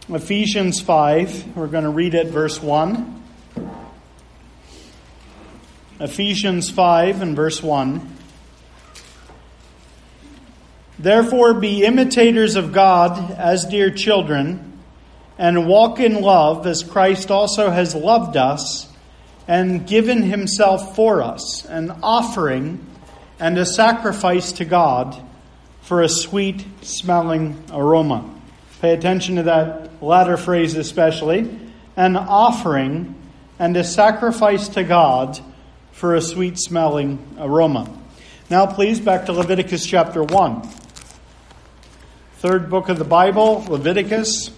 Ephesians 5, we're going to read it, verse 1. Ephesians 5 and verse 1. Therefore be imitators of God as dear children, and walk in love as Christ also has loved us and given himself for us, an offering and a sacrifice to God for a sweet-smelling aroma. Pay attention to that latter phrase especially. An offering and a sacrifice to God for a sweet-smelling aroma. Now please, back to Leviticus chapter 1. Third book of the Bible, Leviticus.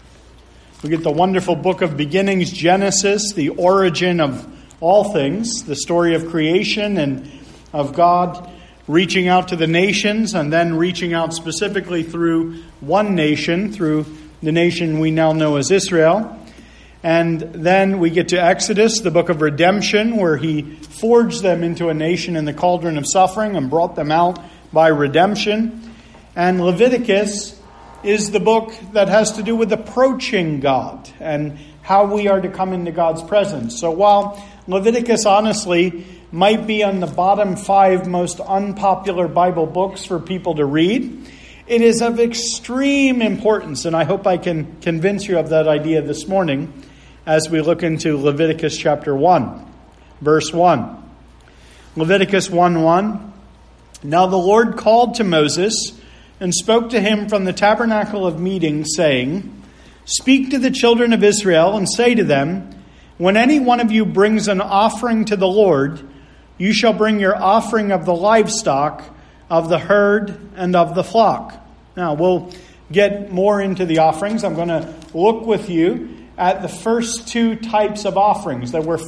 We get the wonderful book of beginnings, Genesis, the origin of all things, the story of creation and of God reaching out to the nations and then reaching out specifically through one nation, through the nation we now know as Israel. And then we get to Exodus, the book of redemption, where he forged them into a nation in the cauldron of suffering and brought them out by redemption. And Leviticus is the book that has to do with approaching God and how we are to come into God's presence. So while Leviticus honestly might be on the bottom 5 most unpopular Bible books for people to read, it is of extreme importance, and I hope I can convince you of that idea this morning as we look into Leviticus chapter 1, verse 1. Leviticus 1:1. Now the Lord called to Moses and spoke to him from the tabernacle of meeting, saying, Speak to the children of Israel and say to them, When any one of you brings an offering to the Lord, you shall bring your offering of the livestock, of the herd, and of the flock. Now, we'll get more into the offerings. I'm going to look with you at the first 2 types of offerings. There were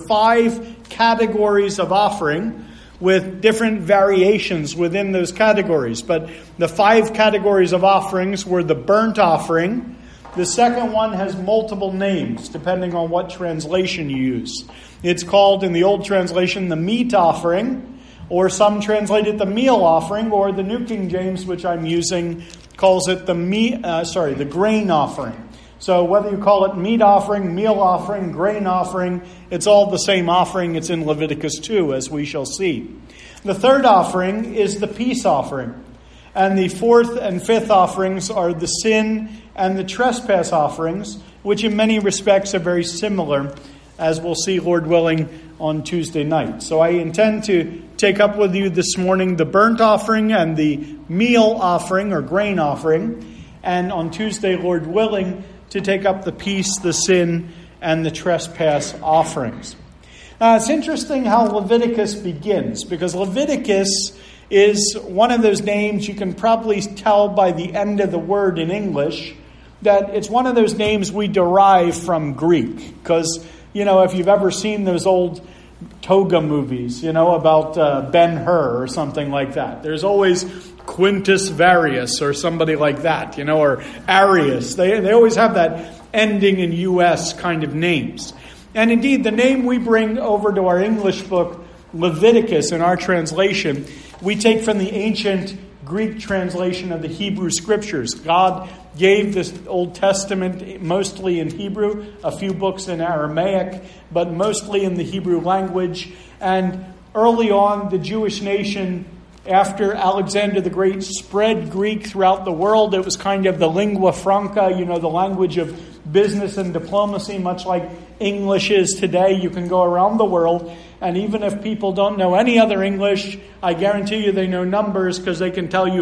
5 categories of offering with different variations within those categories. But the 5 categories of offerings were the burnt offering. The second one has multiple names, depending on what translation you use. It's called, in the old translation, the meat offering, or some translate it the meal offering, or the New King James, which I'm using, calls it the grain offering. So whether you call it meat offering, meal offering, grain offering, it's all the same offering. It's in Leviticus 2, as we shall see. The third offering is the peace offering. And the fourth and fifth offerings are the sin and the trespass offerings, which in many respects are very similar, as we'll see, Lord willing, on Tuesday night. So I intend to take up with you this morning the burnt offering and the meal offering or grain offering, and on Tuesday, Lord willing, to take up the peace, the sin, and the trespass offerings. Now, it's interesting how Leviticus begins, because Leviticus is one of those names you can probably tell by the end of the word in English that it's one of those names we derive from Greek. Because, if you've ever seen those old toga movies, about Ben-Hur or something like that, there's always Quintus Varius or somebody like that, or Arius. They always have that ending in U.S. kind of names. And indeed, the name we bring over to our English book, Leviticus, in our translation, we take from the ancient Greek translation of the Hebrew Scriptures. God gave this Old Testament mostly in Hebrew, a few books in Aramaic, but mostly in the Hebrew language. And early on, the Jewish nation, after Alexander the Great, spread Greek throughout the world. It was kind of the lingua franca, the language of business and diplomacy, much like English is today. You can go around the world, and even if people don't know any other English, I guarantee you they know numbers because they can tell you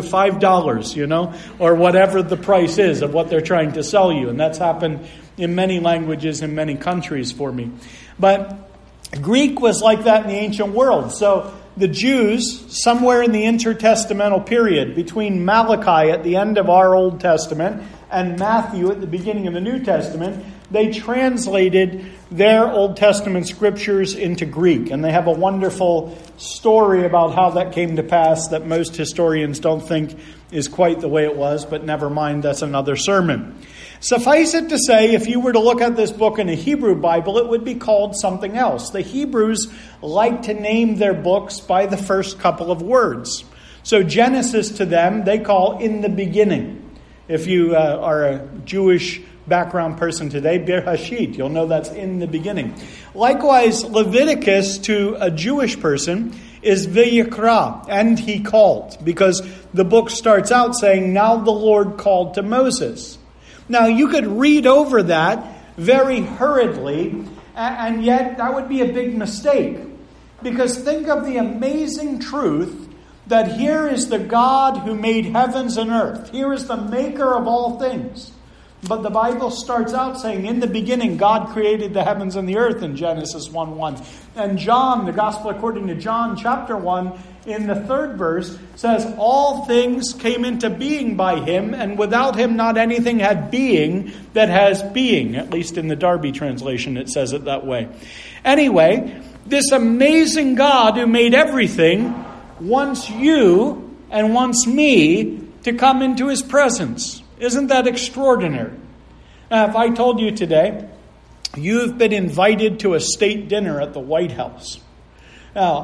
$5, or whatever the price is of what they're trying to sell you. And that's happened in many languages in many countries for me. But Greek was like that in the ancient world. So the Jews, somewhere in the intertestamental period, between Malachi at the end of our Old Testament and Matthew at the beginning of the New Testament, they translated their Old Testament scriptures into Greek. And they have a wonderful story about how that came to pass that most historians don't think is quite the way it was, but never mind, that's another sermon. Suffice it to say, if you were to look at this book in a Hebrew Bible, it would be called something else. The Hebrews like to name their books by the first couple of words. So Genesis to them, they call in the beginning. If you are a Jewish background person today, Bereshit, you'll know that's in the beginning. Likewise, Leviticus to a Jewish person is Vayikra, and he called, because the book starts out saying, now the Lord called to Moses. Now, you could read over that very hurriedly, and yet that would be a big mistake. Because think of the amazing truth that here is the God who made heavens and earth. Here is the maker of all things. But the Bible starts out saying, in the beginning, God created the heavens and the earth in Genesis 1:1. And John, the Gospel according to John, chapter 1, in the 3rd verse, says, all things came into being by him, and without him not anything had being that has being. At least in the Darby translation, it says it that way. Anyway, this amazing God who made everything wants you and wants me to come into his presence. Isn't that extraordinary? Now, if I told you today, you've been invited to a state dinner at the White House. Now,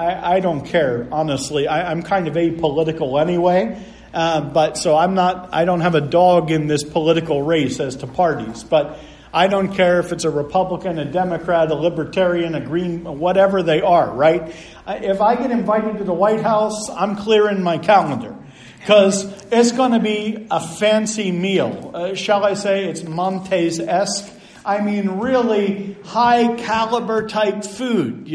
I don't care, honestly. I'm kind of apolitical anyway. But so I don't have a dog in this political race as to parties. But I don't care if it's a Republican, a Democrat, a Libertarian, a Green, whatever they are, right? If I get invited to the White House, I'm clearing my calendar. Because it's going to be a fancy meal. Shall I say it's Montes-esque? I mean, really high caliber type food,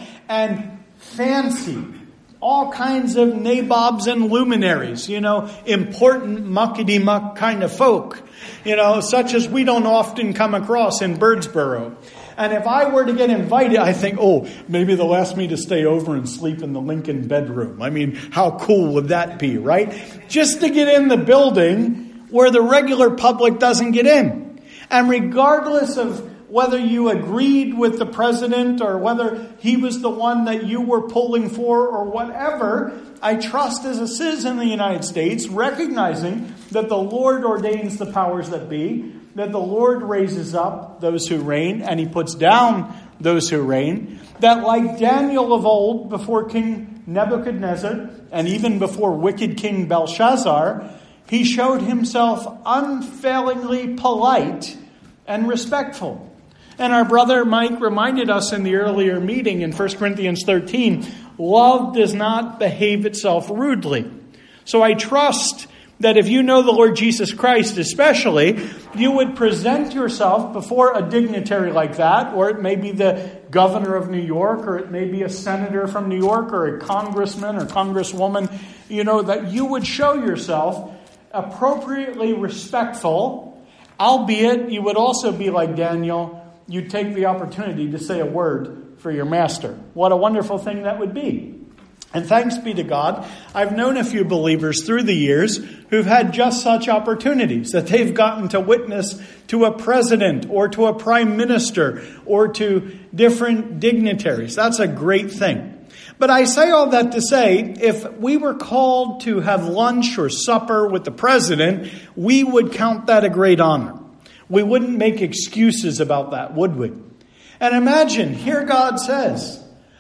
and fancy. All kinds of nabobs and luminaries, important muckety-muck kind of folk, such as we don't often come across in Birdsboro. And if I were to get invited, I think, maybe they'll ask me to stay over and sleep in the Lincoln bedroom. I mean, how cool would that be, right? Just to get in the building where the regular public doesn't get in. And regardless of whether you agreed with the president or whether he was the one that you were pulling for or whatever, I trust as a citizen of the United States, recognizing that the Lord ordains the powers that be, that the Lord raises up those who reign, and he puts down those who reign, that like Daniel of old before King Nebuchadnezzar, and even before wicked King Belshazzar, he showed himself unfailingly polite and respectful. And our brother Mike reminded us in the earlier meeting in 1 Corinthians 13, love does not behave itself rudely. So I trust that if you know the Lord Jesus Christ especially, you would present yourself before a dignitary like that, or it may be the governor of New York, or it may be a senator from New York, or a congressman or congresswoman, that you would show yourself appropriately respectful, albeit you would also be like Daniel, you'd take the opportunity to say a word for your master. What a wonderful thing that would be. And thanks be to God, I've known a few believers through the years who've had just such opportunities, that they've gotten to witness to a president or to a prime minister or to different dignitaries. That's a great thing. But I say all that to say, if we were called to have lunch or supper with the president, we would count that a great honor. We wouldn't make excuses about that, would we? And imagine, here God says,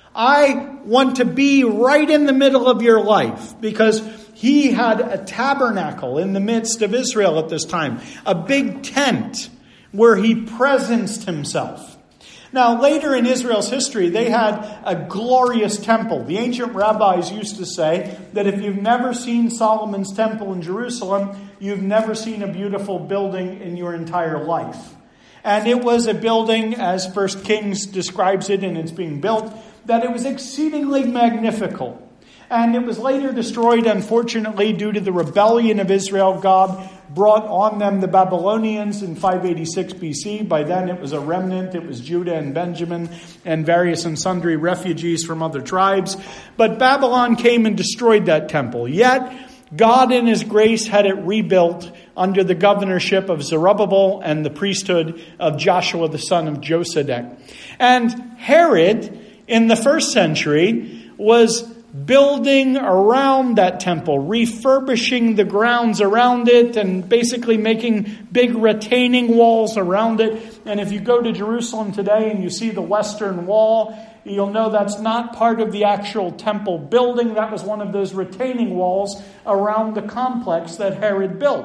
I want to be right in the middle of your life, because he had a tabernacle in the midst of Israel at this time, a big tent where he presenced himself. Now, later in Israel's history, they had a glorious temple. The ancient rabbis used to say that if you've never seen Solomon's temple in Jerusalem, you've never seen a beautiful building in your entire life. And it was a building, as 1 Kings describes it, and it's being built, that it was exceedingly magnificent. And it was later destroyed, unfortunately, due to the rebellion of Israel. God brought on them the Babylonians in 586 BC. By then it was a remnant. It was Judah and Benjamin and various and sundry refugees from other tribes. But Babylon came and destroyed that temple. Yet God in his grace had it rebuilt under the governorship of Zerubbabel and the priesthood of Joshua the son of Josedek. And Herod, in the first century, was building around that temple, refurbishing the grounds around it, and basically making big retaining walls around it. And if you go to Jerusalem today and you see the Western Wall, you'll know that's not part of the actual temple building. That was one of those retaining walls around the complex that Herod built.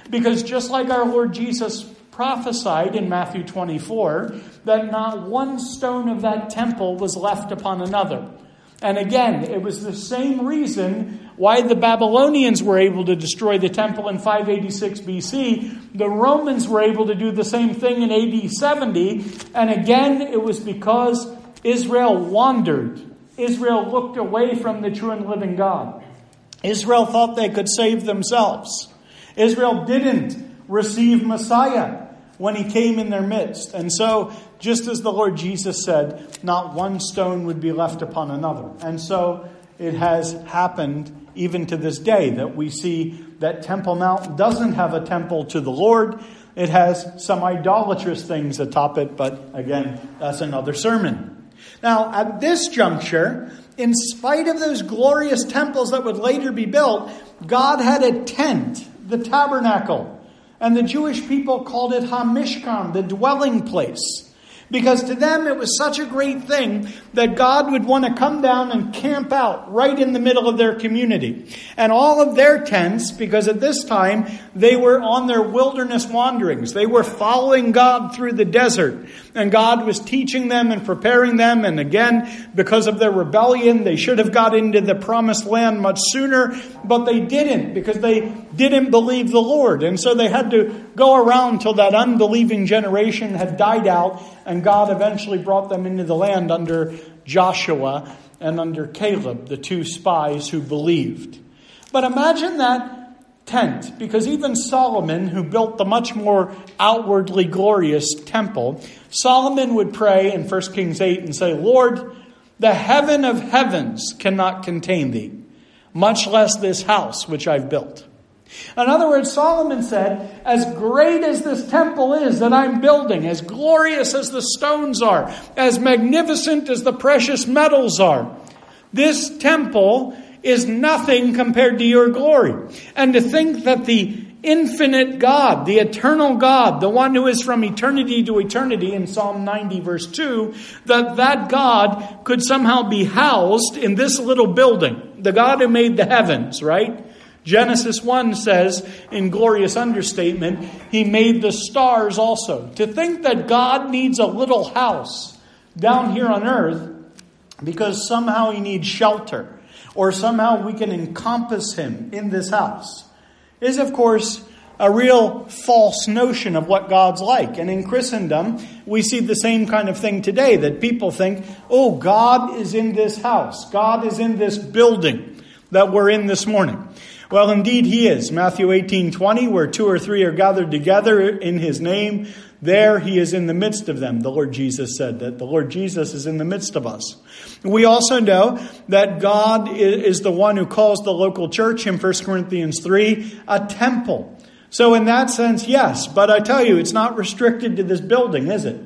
Because just like our Lord Jesus prophesied in Matthew 24, that not one stone of that temple was left upon another. And again, it was the same reason why the Babylonians were able to destroy the temple in 586 BC. The Romans were able to do the same thing in AD 70. And again, it was because Israel wandered. Israel looked away from the true and living God. Israel thought they could save themselves. Israel didn't receive Messiah when he came in their midst. And so, just as the Lord Jesus said, not one stone would be left upon another. And so it has happened even to this day that we see that Temple Mount doesn't have a temple to the Lord. It has some idolatrous things atop it, but again, that's another sermon. Now, at this juncture, in spite of those glorious temples that would later be built, God had a tent, the tabernacle. And the Jewish people called it HaMishkan, the dwelling place. Because to them it was such a great thing that God would want to come down and camp out right in the middle of their community. And all of their tents, because at this time they were on their wilderness wanderings. They were following God through the desert. And God was teaching them and preparing them. And again, because of their rebellion, they should have got into the promised land much sooner. But they didn't, because they didn't believe the Lord. And so they had to go around till that unbelieving generation had died out. And God eventually brought them into the land under Joshua and under Caleb, the two spies who believed. But imagine that tent, because even Solomon, who built the much more outwardly glorious temple, Solomon would pray in 1 Kings 8 and say, Lord, the heaven of heavens cannot contain thee, much less this house which I've built. In other words, Solomon said, as great as this temple is that I'm building, as glorious as the stones are, as magnificent as the precious metals are, this temple is nothing compared to your glory. And to think that the infinite God, the eternal God, the one who is from eternity to eternity in Psalm 90 verse 2, that God could somehow be housed in this little building. The God who made the heavens, right? Genesis 1 says, in glorious understatement, he made the stars also. To think that God needs a little house down here on earth because somehow he needs shelter, or somehow we can encompass him in this house, is of course a real false notion of what God's like. And in Christendom, we see the same kind of thing today, that people think, oh, God is in this house. God is in this building that we're in this morning. Well, indeed he is. Matthew 18:20, where 2 or 3 are gathered together in his name, there he is in the midst of them. The Lord Jesus said that the Lord Jesus is in the midst of us. We also know that God is the one who calls the local church in 1 Corinthians 3 a temple. So in that sense, yes. But I tell you, it's not restricted to this building, is it?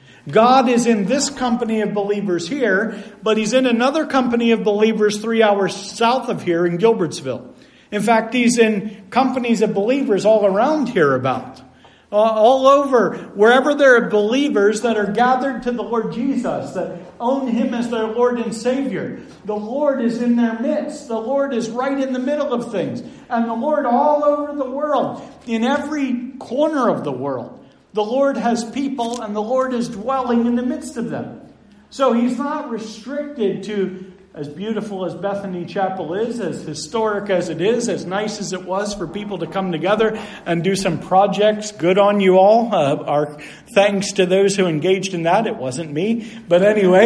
God is in this company of believers here, but he's in another company of believers 3 hours south of here in Gilbertsville. In fact, he's in companies of believers all around here about. All over, wherever there are believers that are gathered to the Lord Jesus, that own him as their Lord and Savior. The Lord is in their midst. The Lord is right in the middle of things. And the Lord all over the world, in every corner of the world. The Lord has people and the Lord is dwelling in the midst of them. So he's not restricted to, as beautiful as Bethany Chapel is, as historic as it is, as nice as it was for people to come together and do some projects. Good on you all. Our thanks to those who engaged in that. It wasn't me. But anyway,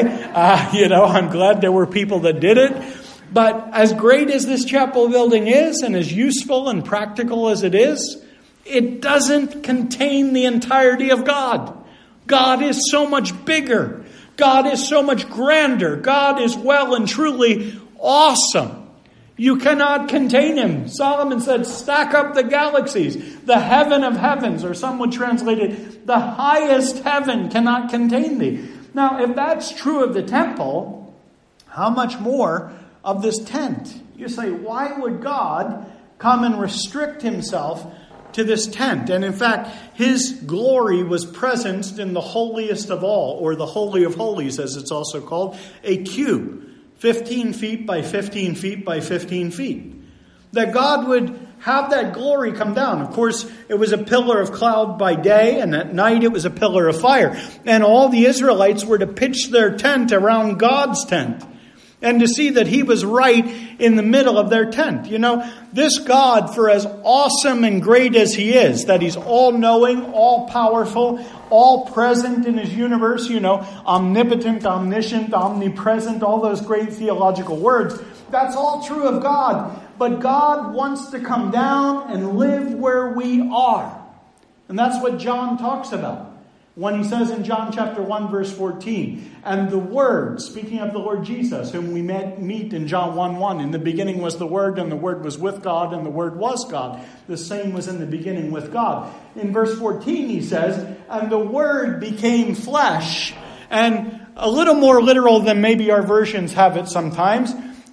I'm glad there were people that did it. But as great as this chapel building is, and as useful and practical as it is, it doesn't contain the entirety of God. God is so much bigger. God is so much grander. God is well and truly awesome. You cannot contain him. Solomon said, stack up the galaxies, the heaven of heavens, or some would translate it, the highest heaven cannot contain thee. Now, if that's true of the temple, how much more of this tent? You say, why would God come and restrict himself to this tent? And in fact, his glory was presenced in the holiest of all, or the Holy of Holies, as it's also called, a cube, 15 feet by 15 feet by 15 feet. That God would have that glory come down. Of course, it was a pillar of cloud by day, and at night it was a pillar of fire. And all the Israelites were to pitch their tent around God's tent, and to see that he was right in the middle of their tent. You know, this God, for as awesome and great as he is, that he's all-knowing, all-powerful, all-present in his universe, you know, omnipotent, omniscient, omnipresent, all those great theological words, that's all true of God. But God wants to come down and live where we are. And that's what John talks about when he says in John chapter 1, verse 14, and the Word, speaking of the Lord Jesus, whom we meet in John 1:1, in the beginning was the Word, and the Word was with God, and the Word was God. The same was in the beginning with God. In verse 14 he says, and the Word became flesh, and a little more literal than maybe our versions have it sometimes,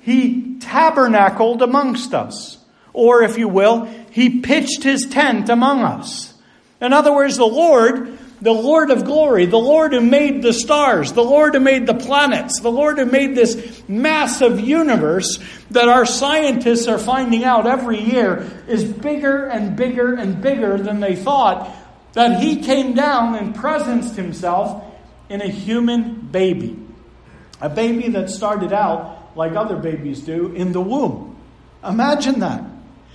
he tabernacled amongst us. Or if you will, he pitched his tent among us. In other words, the Lord of glory, the Lord who made the stars, the Lord who made the planets, the Lord who made this massive universe that our scientists are finding out every year is bigger and bigger and bigger than they thought, that he came down and presenced himself in a human baby. A baby that started out, like other babies do, in the womb. Imagine that.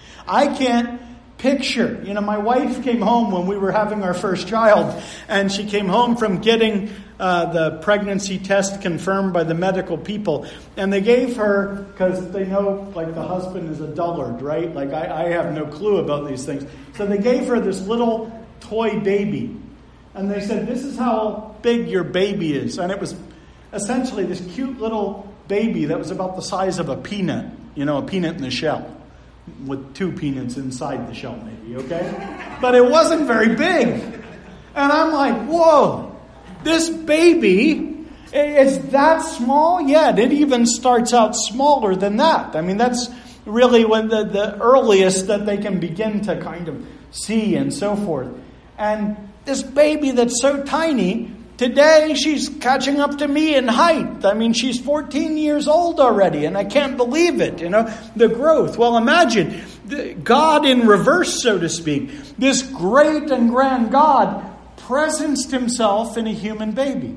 I can't picture. You know, my wife came home when we were having our first child, and she came home from getting the pregnancy test confirmed by the medical people, and they gave her, because they know, like, the husband is a dullard, right? Like, I have no clue about these things. So they gave her this little toy baby, and they said, this is how big your baby is. And it was essentially this cute little baby that was about the size of a peanut, you know, a peanut in the shell, with 2 peanuts inside the shell maybe, okay? But it wasn't very big. And I'm like, whoa, this baby, it's that small? Yeah, it even starts out smaller than that. I mean, that's really when the earliest that they can begin to kind of see and so forth. And this baby that's so tiny, today she's catching up to me in height. I mean, she's 14 years old already, and I can't believe it, you know, the growth. Well, imagine God in reverse, so to speak. This great and grand God presenced himself in a human baby.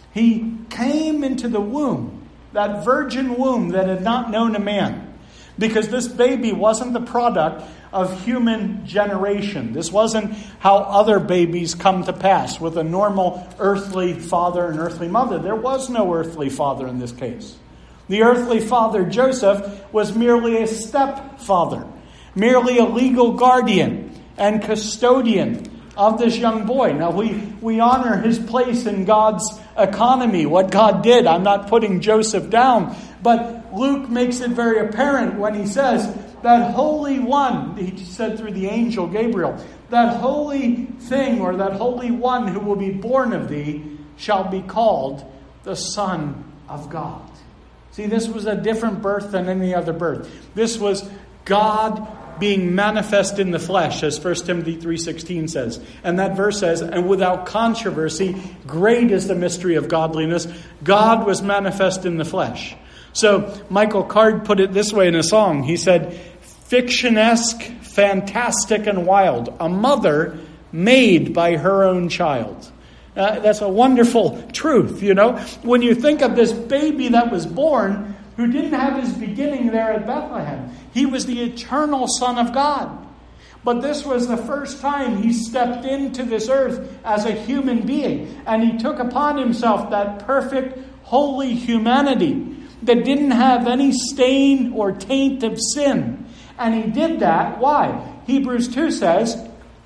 He came into the womb, that virgin womb that had not known a man, because this baby wasn't the product of human generation. This wasn't how other babies come to pass with a normal earthly father and earthly mother. There was no earthly father in this case. The earthly father, Joseph, was merely a stepfather, merely a legal guardian and custodian of this young boy. Now, we honor his place in God's economy, what God did. I'm not putting Joseph down, but Luke makes it very apparent when he says, that Holy One, he said through the angel Gabriel, that holy thing or that Holy One who will be born of thee shall be called the Son of God. See, this was a different birth than any other birth. This was God being manifest in the flesh, as 1 Timothy 3:16 says. And that verse says, and without controversy, great is the mystery of godliness. God was manifest in the flesh. So Michael Card put it this way in a song. He said, fictionesque, fantastic, and wild. A mother made by her own child. That's a wonderful truth, you know. When you think of this baby that was born, who didn't have his beginning there at Bethlehem. He was the eternal Son of God. But this was the first time he stepped into this earth as a human being. And he took upon himself that perfect, holy humanity that didn't have any stain or taint of sin. And he did that. Why? Hebrews 2 says,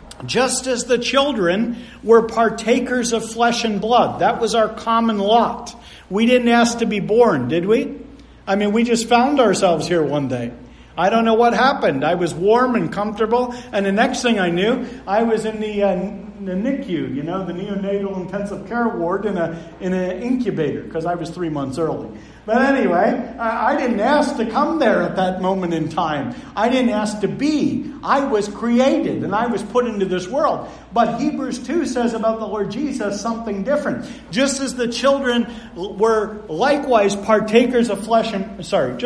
just as the children were partakers of flesh and blood. That was our common lot. We didn't ask to be born, did we? I mean, we just found ourselves here one day. I don't know what happened. I was warm and comfortable, and the next thing I knew, I was in the NICU, you know, the neonatal intensive care ward, in an incubator, because I was 3 months early. But anyway, I didn't ask to come there at that moment in time. I didn't ask to be. I was created and I was put into this world. But Hebrews 2 says about the Lord Jesus something different. Just as the children were likewise partakers of flesh and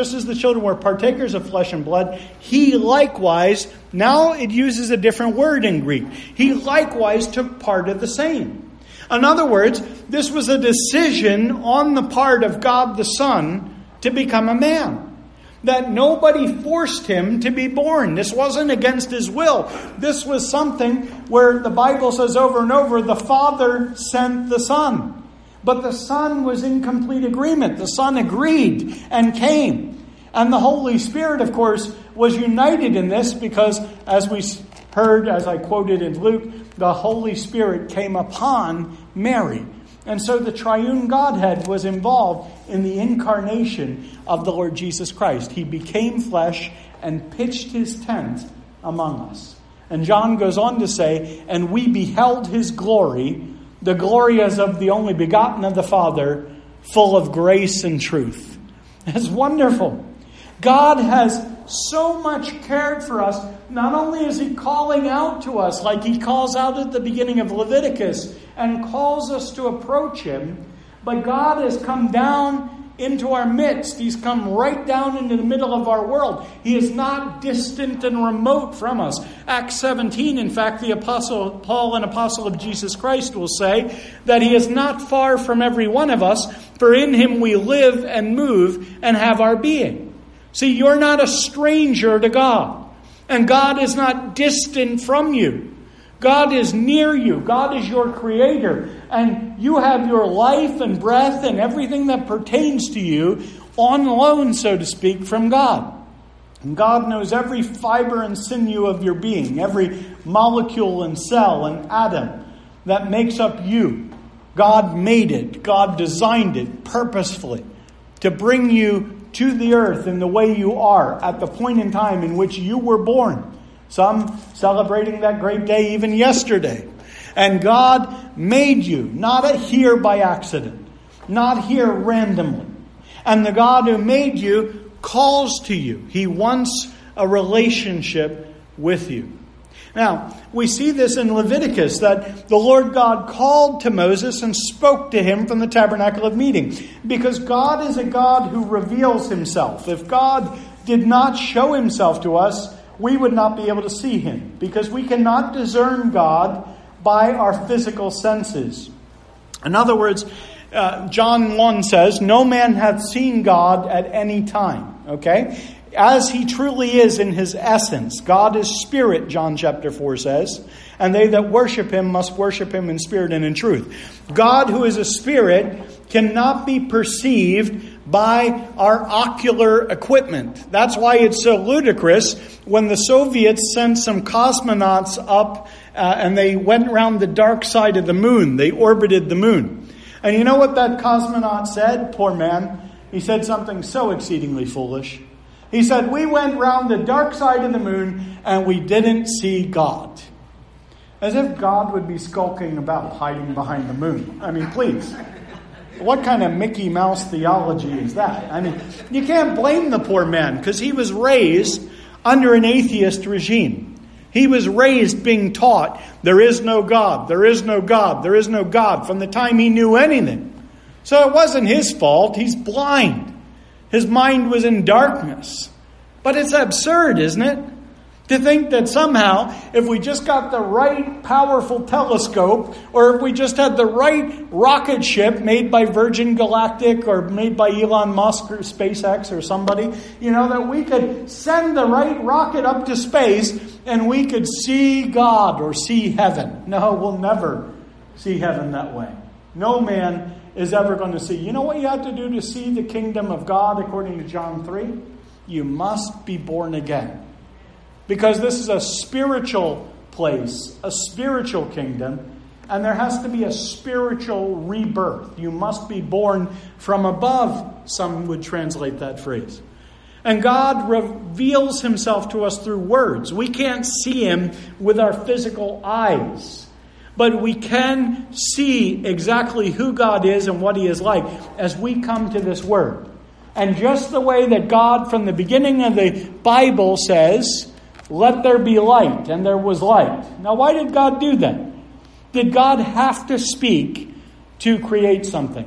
blood, he likewise, now it uses a different word in Greek. He likewise took part of the same. In other words, this was a decision on the part of God the Son to become a man. That nobody forced him to be born. This wasn't against his will. This was something where the Bible says over and over, the Father sent the Son. But the Son was in complete agreement. The Son agreed and came. And the Holy Spirit, of course, was united in this because, as we heard, as I quoted in Luke, the Holy Spirit came upon Mary. And so the triune Godhead was involved in the incarnation of the Lord Jesus Christ. He became flesh and pitched his tent among us. And John goes on to say, and we beheld his glory, the glory as of the only begotten of the Father, full of grace and truth. It's wonderful. God has so much cared for us. Not only is he calling out to us like he calls out at the beginning of Leviticus and calls us to approach him, but God has come down into our midst. He's come right down into the middle of our world. He is not distant and remote from us. Acts 17, in fact, the Apostle Paul, an apostle of Jesus Christ, will say that he is not far from every one of us, for in him we live and move and have our being. See, you're not a stranger to God. And God is not distant from you. God is near you. God is your creator. And you have your life and breath and everything that pertains to you on loan, so to speak, from God. And God knows every fiber and sinew of your being, every molecule and cell and atom that makes up you. God made it. God designed it purposefully to bring you to the earth in the way you are at the point in time in which you were born. Some celebrating that great day even yesterday. And God made you, not here by accident, not here randomly. And the God who made you calls to you. He wants a relationship with you. Now, we see this in Leviticus, that the Lord God called to Moses and spoke to him from the tabernacle of meeting. Because God is a God who reveals himself. If God did not show himself to us, we would not be able to see him. Because we cannot discern God by our physical senses. In other words, John 1 says, no man hath seen God at any time. Okay? As he truly is in his essence. God is spirit, John chapter 4 says. And they that worship him must worship him in spirit and in truth. God, who is a spirit, cannot be perceived by our ocular equipment. That's why it's so ludicrous when the Soviets sent some cosmonauts up and they went around the dark side of the moon. They orbited the moon. And you know what that cosmonaut said? Poor man. He said something so exceedingly foolish. He said, we went round the dark side of the moon and we didn't see God. As if God would be skulking about, hiding behind the moon. I mean, please. What kind of Mickey Mouse theology is that? I mean, you can't blame the poor man because he was raised under an atheist regime. He was raised being taught there is no God, there is no God, there is no God from the time he knew anything. So it wasn't his fault. He's blind. His mind was in darkness. But it's absurd, isn't it? To think that somehow, if we just got the right powerful telescope, or if we just had the right rocket ship made by Virgin Galactic or made by Elon Musk or SpaceX or somebody, that we could send the right rocket up to space and we could see God or see heaven. No, we'll never see heaven that way. No man is ever going to see. You know what you have to do to see the kingdom of God according to John 3? You must be born again. Because this is a spiritual place, a spiritual kingdom, and there has to be a spiritual rebirth. You must be born from above, some would translate that phrase. And God reveals himself to us through words. We can't see him with our physical eyes. But we can see exactly who God is and what he is like as we come to this word. And just the way that God, from the beginning of the Bible, says, let there be light, and there was light. Now, why did God do that? Did God have to speak to create something?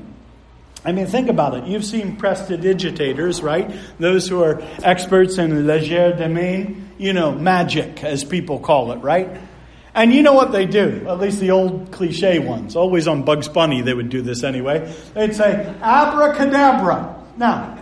I mean, think about it. You've seen prestidigitators, right? Those who are experts in legerdemain, magic, as people call it, right? And you know what they do, at least the old cliche ones. Always on Bugs Bunny, they would do this anyway. They'd say, abracadabra. Now,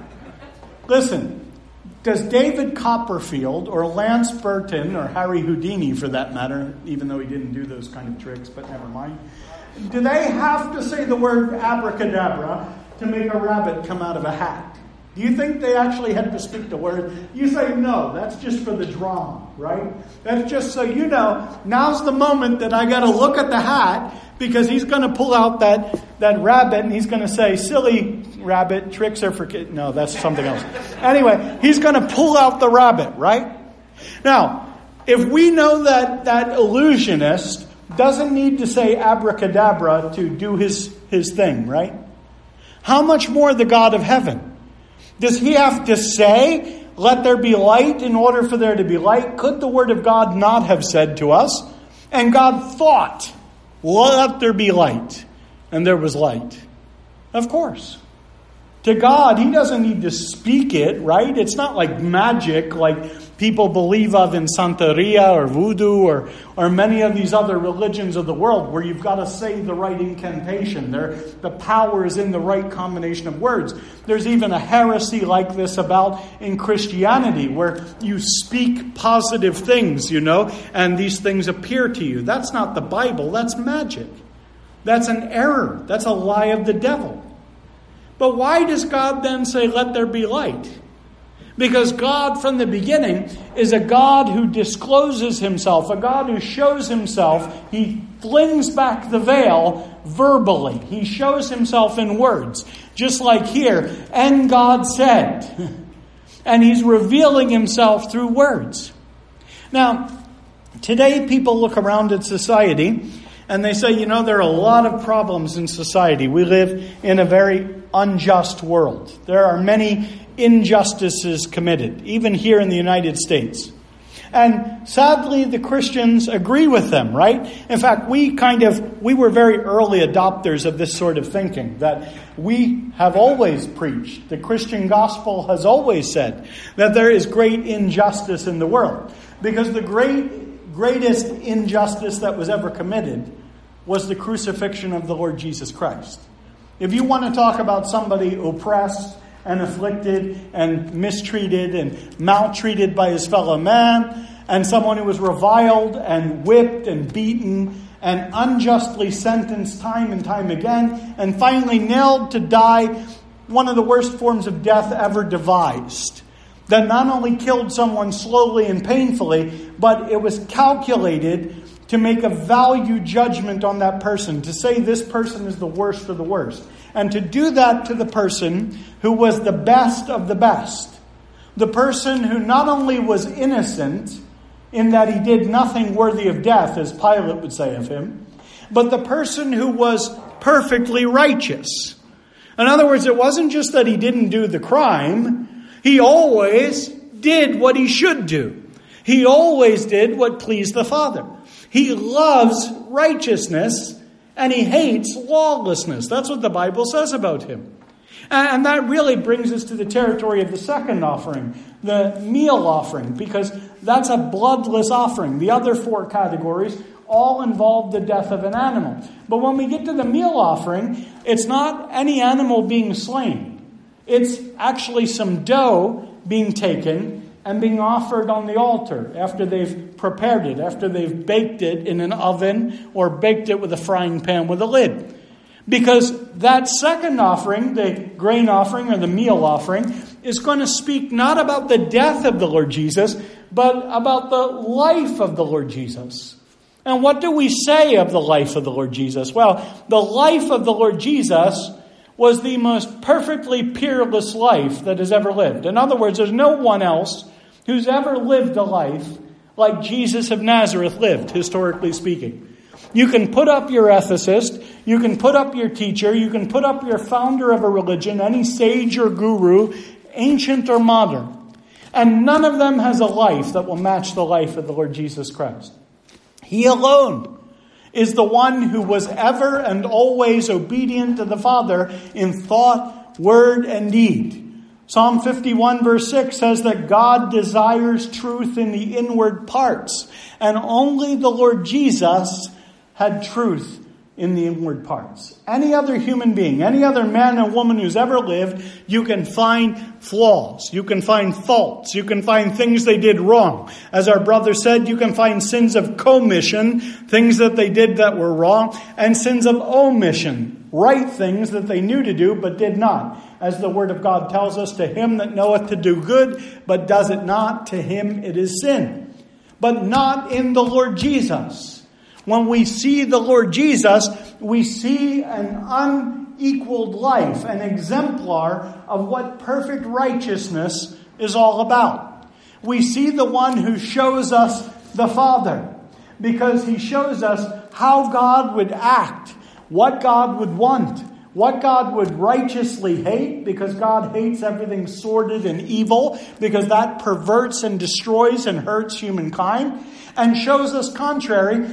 listen, does David Copperfield or Lance Burton or Harry Houdini, for that matter, even though he didn't do those kind of tricks, but never mind, do they have to say the word abracadabra to make a rabbit come out of a hat? Do you think they actually had to speak the word? You say no, that's just for the drama, right? That's just so you know, now's the moment that I got to look at the hat because he's going to pull out that rabbit and he's going to say, silly rabbit, tricks are for kids. No, that's something else. Anyway, he's going to pull out the rabbit, right? Now, if we know that illusionist doesn't need to say abracadabra to do his thing, right? How much more the God of heaven? Does he have to say, let there be light in order for there to be light? Could the word of God not have said to us? And God thought, let there be light. And there was light. Of course. To God, he doesn't need to speak it, right? It's not like magic, like people believe of in Santeria or voodoo or many of these other religions of the world where you've got to say the right incantation. The power is in the right combination of words. There's even a heresy like this about in Christianity where you speak positive things, and these things appear to you. That's not the Bible. That's magic. That's an error. That's a lie of the devil. But why does God then say, let there be light? Because God from the beginning is a God who discloses himself, a God who shows himself. He flings back the veil verbally. He shows himself in words. Just like here, and God said. And he's revealing himself through words. Now, today people look around at society and they say, there are a lot of problems in society. We live in a very unjust world. There are many injustices committed, even here in the United States. And sadly, the Christians agree with them, right? In fact, we were very early adopters of this sort of thinking, that we have always preached. The Christian gospel has always said that there is great injustice in the world. Because the greatest injustice that was ever committed was the crucifixion of the Lord Jesus Christ. If you want to talk about somebody oppressed and afflicted and mistreated and maltreated by his fellow man, and someone who was reviled and whipped and beaten and unjustly sentenced time and time again, and finally nailed to die, one of the worst forms of death ever devised, that not only killed someone slowly and painfully, but it was calculated to make a value judgment on that person, to say this person is the worst of the worst. And to do that to the person who was the best of the best. The person who not only was innocent, in that he did nothing worthy of death, as Pilate would say of him, but the person who was perfectly righteous. In other words, it wasn't just that he didn't do the crime, he always did what he should do. He always did what pleased the Father. He loves righteousness and he hates lawlessness. That's what the Bible says about him. And that really brings us to the territory of the second offering, the meal offering, because that's a bloodless offering. The other four categories all involve the death of an animal. But when we get to the meal offering, it's not any animal being slain. It's actually some dough being taken and being offered on the altar after they've prepared it, after they've baked it in an oven or baked it with a frying pan with a lid. Because that second offering, the grain offering or the meal offering, is going to speak not about the death of the Lord Jesus, but about the life of the Lord Jesus. And what do we say of the life of the Lord Jesus? Well, the life of the Lord Jesus was the most perfectly peerless life that has ever lived. In other words, there's no one else who's ever lived a life like Jesus of Nazareth lived, historically speaking. You can put up your ethicist, you can put up your teacher, you can put up your founder of a religion, any sage or guru, ancient or modern. And none of them has a life that will match the life of the Lord Jesus Christ. He alone is the one who was ever and always obedient to the Father in thought, word, and deed. Psalm 51 verse 6 says that God desires truth in the inward parts. And only the Lord Jesus had truth in the inward parts. Any other human being, any other man and woman who's ever lived, you can find flaws. You can find faults. You can find things they did wrong. As our brother said, you can find sins of commission, things that they did that were wrong, and sins of omission, right things that they knew to do but did not. As the Word of God tells us, to him that knoweth to do good, but does it not, to him it is sin. But not in the Lord Jesus. When we see the Lord Jesus, we see an unequaled life, an exemplar of what perfect righteousness is all about. We see the one who shows us the Father, because he shows us how God would act, what God would want, what God would righteously hate, because God hates everything sordid and evil, because that perverts and destroys and hurts humankind. And shows us contrary,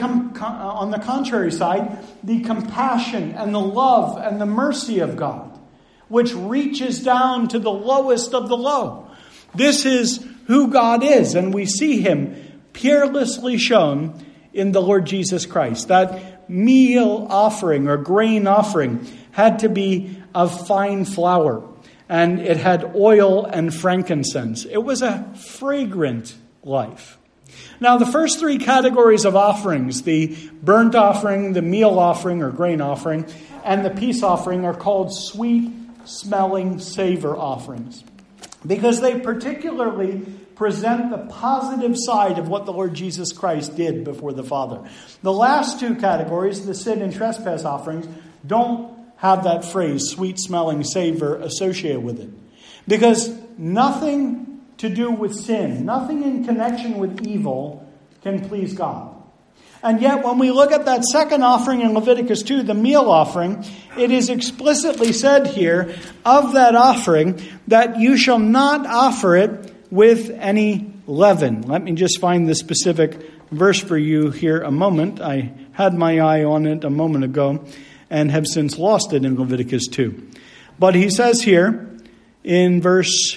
on the contrary side, the compassion and the love and the mercy of God, which reaches down to the lowest of the low. This is who God is, and we see him peerlessly shown in the Lord Jesus Christ. That meal offering or grain offering had to be of fine flour, and it had oil and frankincense. It was a fragrant life. Now, the first three categories of offerings, the burnt offering, the meal offering or grain offering, and the peace offering, are called sweet-smelling savor offerings, because they particularly present the positive side of what the Lord Jesus Christ did before the Father. The last two categories, the sin and trespass offerings, don't have that phrase, sweet-smelling savor, associated with it, because nothing to do with sin, nothing in connection with evil can please God. And yet when we look at that second offering in Leviticus 2, the meal offering, it is explicitly said here of that offering that you shall not offer it with any leaven. Let me just find the specific verse for you here a moment. I had my eye on it a moment ago and have since lost it in Leviticus 2. But he says here in verse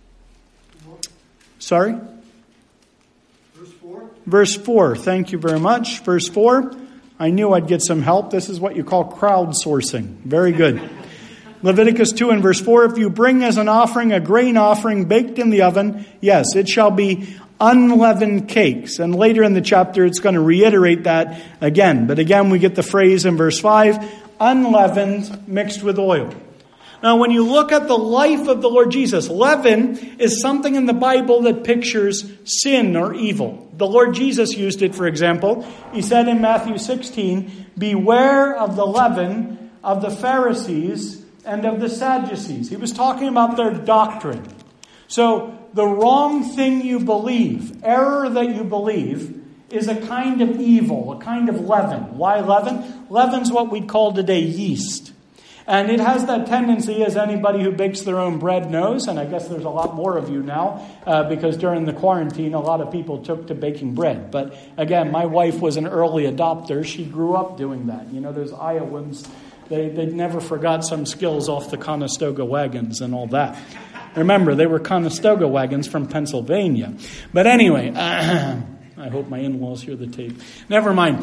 4. Thank you very much. Verse 4. I knew I'd get some help. This is what you call crowdsourcing. Very good. Leviticus 2 and verse 4. If you bring as an offering a grain offering baked in the oven, yes, it shall be unleavened cakes. And later in the chapter, it's going to reiterate that again. But again, we get the phrase in verse 5, unleavened mixed with oil. Now, when you look at the life of the Lord Jesus, leaven is something in the Bible that pictures sin or evil. The Lord Jesus used it, for example. He said in Matthew 16, beware of the leaven of the Pharisees and of the Sadducees. He was talking about their doctrine. So, the wrong thing you believe, error that you believe, is a kind of evil, a kind of leaven. Why leaven? Leaven's what we'd call today yeast. And it has that tendency, as anybody who bakes their own bread knows, and I guess there's a lot more of you now, because during the quarantine, a lot of people took to baking bread. But again, my wife was an early adopter. She grew up doing that. You know, those Iowans, they never forgot some skills off the Conestoga wagons and all that. Remember, they were Conestoga wagons from Pennsylvania. But anyway, I hope my in-laws hear the tape. Never mind.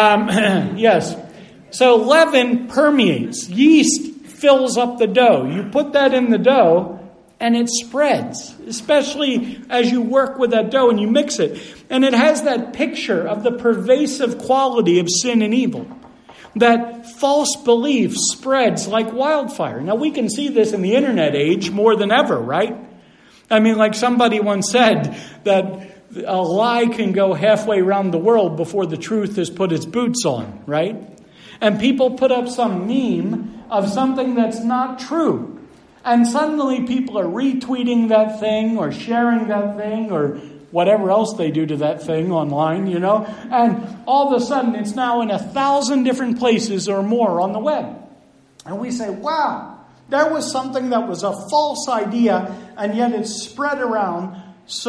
Yes. So leaven permeates. Yeast fills up the dough. You put that in the dough and it spreads, especially as you work with that dough and you mix it. And it has that picture of the pervasive quality of sin and evil. That false belief spreads like wildfire. Now we can see this in the internet age more than ever, right? I mean, like somebody once said that a lie can go halfway around the world before the truth has put its boots on, right? And people put up some meme of something that's not true. And suddenly people are retweeting that thing or sharing that thing or whatever else they do to that thing online, and all of a sudden it's now in 1,000 different places or more on the web. And we say, wow, there was something that was a false idea, and yet it's spread around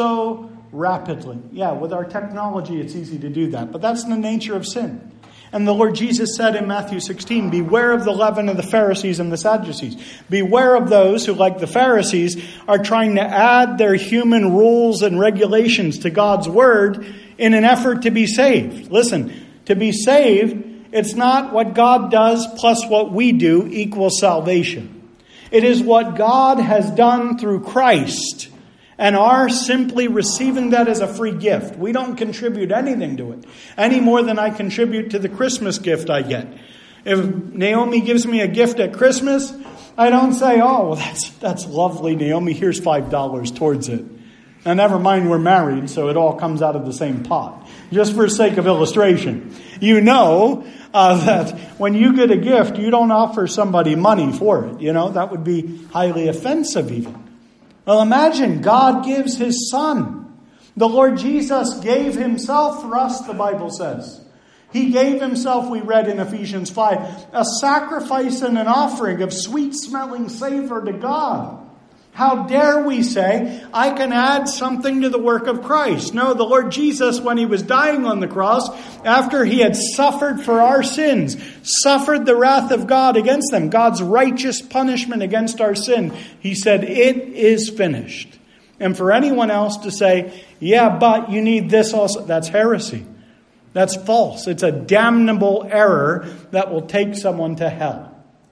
so rapidly. Yeah, with our technology, it's easy to do that. But that's the nature of sin. And the Lord Jesus said in Matthew 16, beware of the leaven of the Pharisees and the Sadducees. Beware of those who, like the Pharisees, are trying to add their human rules and regulations to God's word in an effort to be saved. Listen, to be saved, it's not what God does plus what we do equals salvation. It is what God has done through Christ, and are simply receiving that as a free gift. We don't contribute anything to it, any more than I contribute to the Christmas gift I get. If Naomi gives me a gift at Christmas, I don't say, oh, well, that's lovely, Naomi, here's $5 towards it. Now, never mind, we're married, so it all comes out of the same pot. Just for sake of illustration. You know that when you get a gift, you don't offer somebody money for it. That would be highly offensive even. Well, imagine God gives his Son. The Lord Jesus gave himself for us, the Bible says. He gave himself, we read in Ephesians 5, a sacrifice and an offering of sweet-smelling savor to God. How dare we say, I can add something to the work of Christ? No, the Lord Jesus, when he was dying on the cross, after he had suffered for our sins, suffered the wrath of God against them, God's righteous punishment against our sin, he said, it is finished. And for anyone else to say, yeah, but you need this also, that's heresy. That's false. It's a damnable error that will take someone to hell.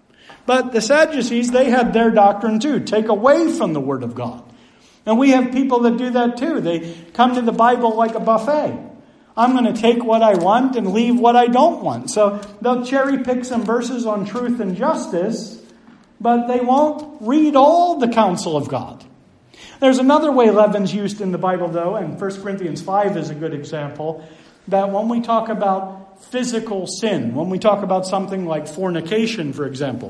But the Sadducees, they had their doctrine too. Take away from the Word of God. And we have people that do that too. They come to the Bible like a buffet. I'm going to take what I want and leave what I don't want. So they'll cherry pick some verses on truth and justice, but they won't read all the counsel of God. There's another way leaven's used in the Bible, though, and 1 Corinthians 5 is a good example, that when we talk about physical sin, when we talk about something like fornication, for example,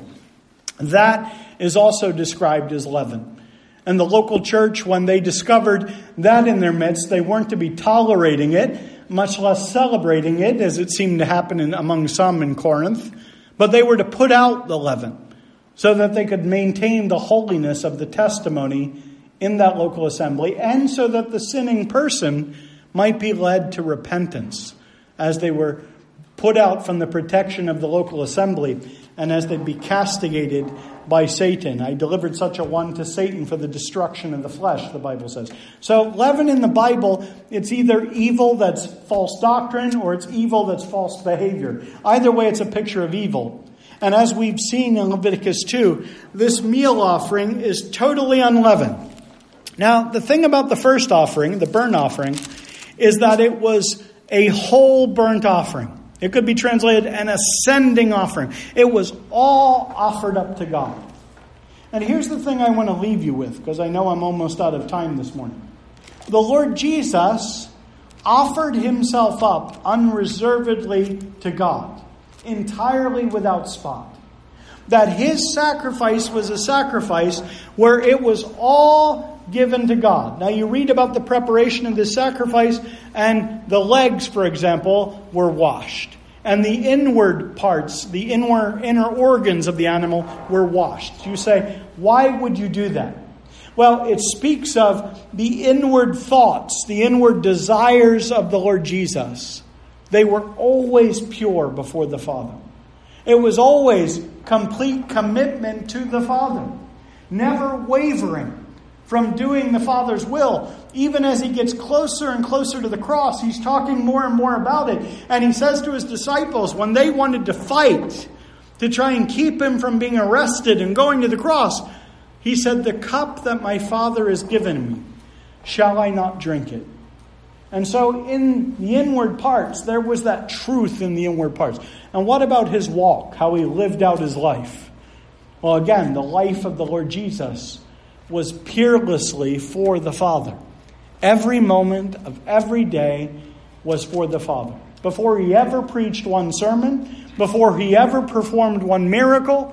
that is also described as leaven. And the local church, when they discovered that in their midst, they weren't to be tolerating it, much less celebrating it, as it seemed to happen among some in Corinth, but they were to put out the leaven so that they could maintain the holiness of the testimony in that local assembly, and so that the sinning person might be led to repentance as they were put out from the protection of the local assembly, and as they'd be castigated by Satan. I delivered such a one to Satan for the destruction of the flesh, the Bible says. So leaven in the Bible, it's either evil that's false doctrine, or it's evil that's false behavior. Either way, it's a picture of evil. And as we've seen in Leviticus 2, this meal offering is totally unleavened. Now, the thing about the first offering, the burnt offering, is that it was a whole burnt offering. It could be translated an ascending offering. It was all offered up to God. And here's the thing I want to leave you with, because I know I'm almost out of time this morning. The Lord Jesus offered himself up unreservedly to God, entirely without spot. That his sacrifice was a sacrifice where it was all given to God. Now you read about the preparation of this sacrifice, and the legs, for example, were washed. And the inward parts, the inner organs of the animal were washed. You say, why would you do that? Well, it speaks of the inward thoughts, the inward desires of the Lord Jesus. They were always pure before the Father. It was always complete commitment to the Father. Never wavering from doing the Father's will. Even as he gets closer and closer to the cross, he's talking more and more about it. And he says to his disciples, when they wanted to fight to try and keep him from being arrested and going to the cross, he said, the cup that my Father has given me, shall I not drink it? And so in the inward parts, there was that truth in the inward parts. And what about his walk, how he lived out his life? Well, again, the life of the Lord Jesus was peerlessly for the Father. Every moment of every day was for the Father. Before he ever preached one sermon, before he ever performed one miracle,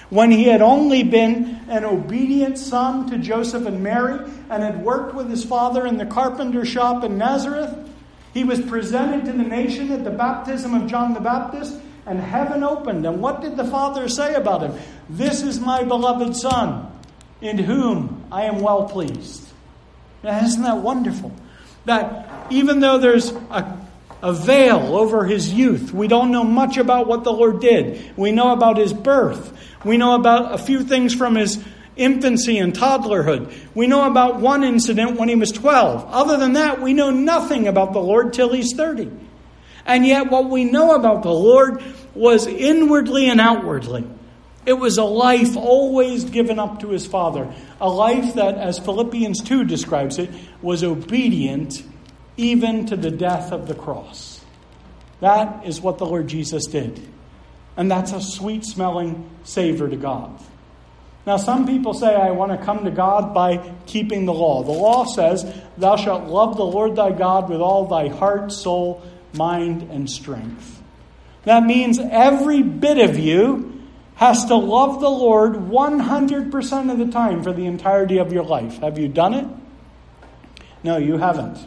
when he had only been an obedient son to Joseph and Mary and had worked with his father in the carpenter shop in Nazareth. He was presented to the nation at the baptism of John the Baptist, and heaven opened. And what did the Father say about him? This is my beloved Son, in whom I am well pleased. Now, isn't that wonderful? That even though there's a veil over his youth, we don't know much about what the Lord did. We know about his birth. We know about a few things from his infancy and toddlerhood. We know about one incident when he was 12. Other than that, we know nothing about the Lord till he's 30. And yet what we know about the Lord was inwardly and outwardly. It was a life always given up to his Father. A life that, as Philippians 2 describes it, was obedient even to the death of the cross. That is what the Lord Jesus did. And that's a sweet-smelling savor to God. Now, some people say, I want to come to God by keeping the law. The law says, thou shalt love the Lord thy God with all thy heart, soul, mind, and strength. That means every bit of you has to love the Lord 100% of the time for the entirety of your life. Have you done it? No, you haven't.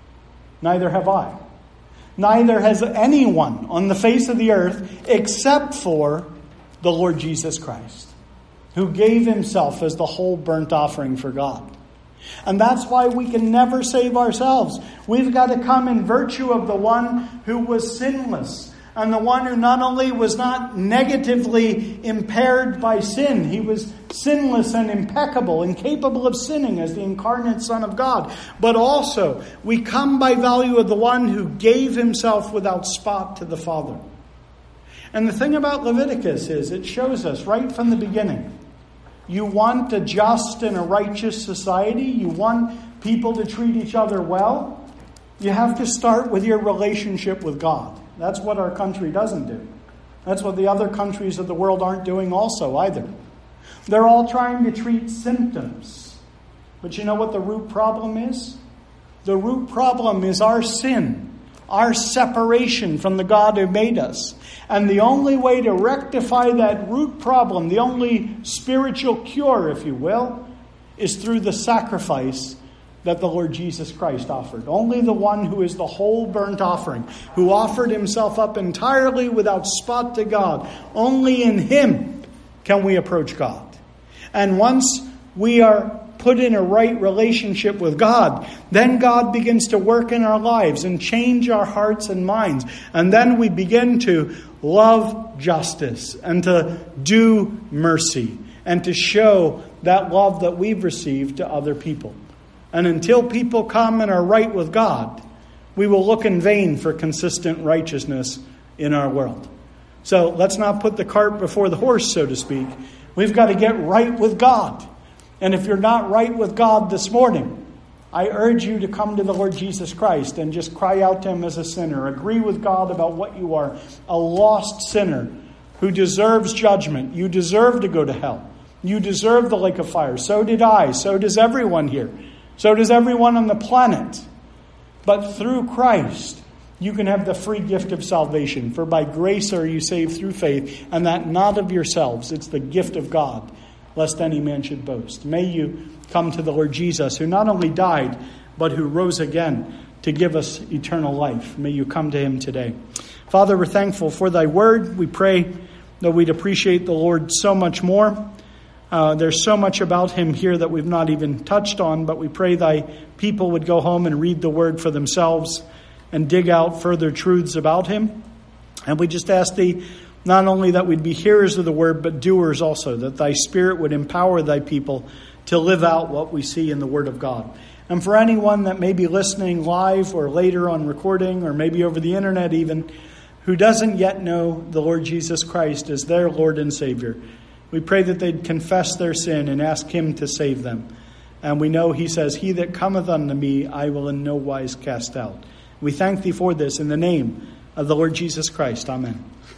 Neither have I. Neither has anyone on the face of the earth except for the Lord Jesus Christ, who gave himself as the whole burnt offering for God. And that's why we can never save ourselves. We've got to come in virtue of the one who was sinless, and the one who not only was not negatively impaired by sin, he was sinless and impeccable, incapable of sinning as the incarnate Son of God. But also, we come by value of the one who gave himself without spot to the Father. And the thing about Leviticus is it shows us right from the beginning. You want a just and a righteous society? You want people to treat each other well? You have to start with your relationship with God. That's what our country doesn't do. That's what the other countries of the world aren't doing also either. They're all trying to treat symptoms. But you know what the root problem is? The root problem is our sin, our separation from the God who made us. And the only way to rectify that root problem, the only spiritual cure, if you will, is through the sacrifice that the Lord Jesus Christ offered. Only the one who is the whole burnt offering, who offered himself up entirely without spot to God. Only in him can we approach God. And once we are put in a right relationship with God, then God begins to work in our lives and change our hearts and minds. And then we begin to love justice and to do mercy and to show that love that we've received to other people. And until people come and are right with God, we will look in vain for consistent righteousness in our world. So let's not put the cart before the horse, so to speak. We've got to get right with God. And if you're not right with God this morning, I urge you to come to the Lord Jesus Christ and just cry out to him as a sinner. Agree with God about what you are, a lost sinner who deserves judgment. You deserve to go to hell. You deserve the lake of fire. So did I. So does everyone here. So does everyone on the planet. But through Christ, you can have the free gift of salvation. For by grace are you saved through faith, and that not of yourselves. It's the gift of God, lest any man should boast. May you come to the Lord Jesus, who not only died, but who rose again to give us eternal life. May you come to him today. Father, we're thankful for thy word. We pray that we'd appreciate the Lord so much more. There's so much about him here that we've not even touched on, but we pray thy people would go home and read the word for themselves and dig out further truths about him. And we just ask thee not only that we'd be hearers of the word, but doers also, that thy Spirit would empower thy people to live out what we see in the word of God. And for anyone that may be listening live or later on recording, or maybe over the internet even, who doesn't yet know the Lord Jesus Christ as their Lord and Savior, we pray that they'd confess their sin and ask him to save them. And we know he says, he that cometh unto me, I will in no wise cast out. We thank thee for this in the name of the Lord Jesus Christ. Amen.